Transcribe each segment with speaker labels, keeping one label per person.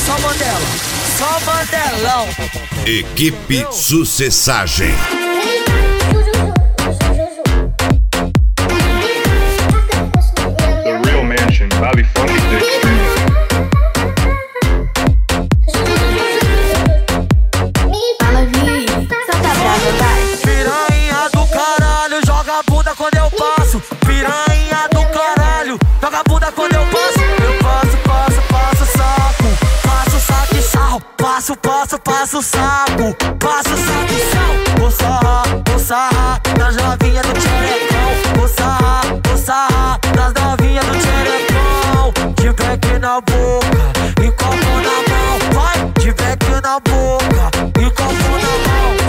Speaker 1: só Mandela, só Mandelão.
Speaker 2: Equipe Sucessagem.
Speaker 3: The Real Mansion, Bobby Funk is the extreme.
Speaker 1: Piranha do caralho, joga a bunda quando eu passo. Piranha do caralho, joga a bunda quando eu passo. Eu passo saco, passo saco e sarro. Passo saco, passo saco e sarro. Vou sarrar nas novinhas do tcherecão. Vou sarrar nas novinhas do tcherecão. De beck na boca e copo na mão. Vai, de beck na boca e copo na mão.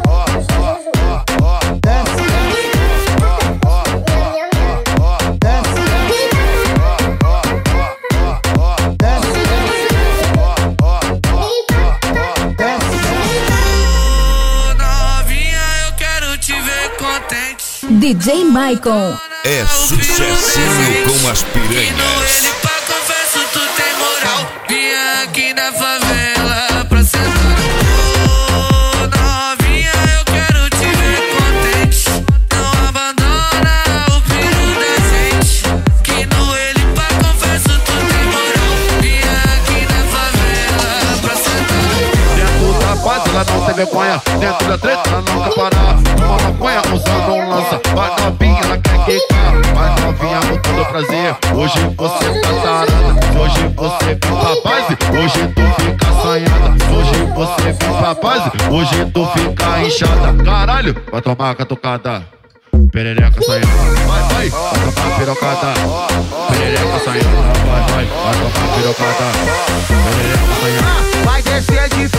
Speaker 4: DJ Maicon.
Speaker 2: É sucessinho com as piranhas.
Speaker 5: Ele pra confesso, tu tem moral. Vinha aqui na favela pra sentar no novinha, eu quero te ver contente. Não abandona o filho da gente. Que no ele pra confesso, tu tem moral. Vinha aqui na favela pra sentar.
Speaker 6: Dentro da paz, ela não tem vergonha. Dentro da treta, ela não quer parar. Uma maconha usando um lança. Vai novinha, ela quer quicar. Vai novinha com todo prazer. Hoje você tá sarada. Hoje você vem pra base. Hoje tu fica assanhada. Hoje você vem pra base. Hoje tu fica inchada. Caralho, vai tomar catucada. Perereca assanhada. Vai tomar pirocada. Perereca assanhada. Vai tomar pirocada. Perereca assanhada.
Speaker 1: Vai descer de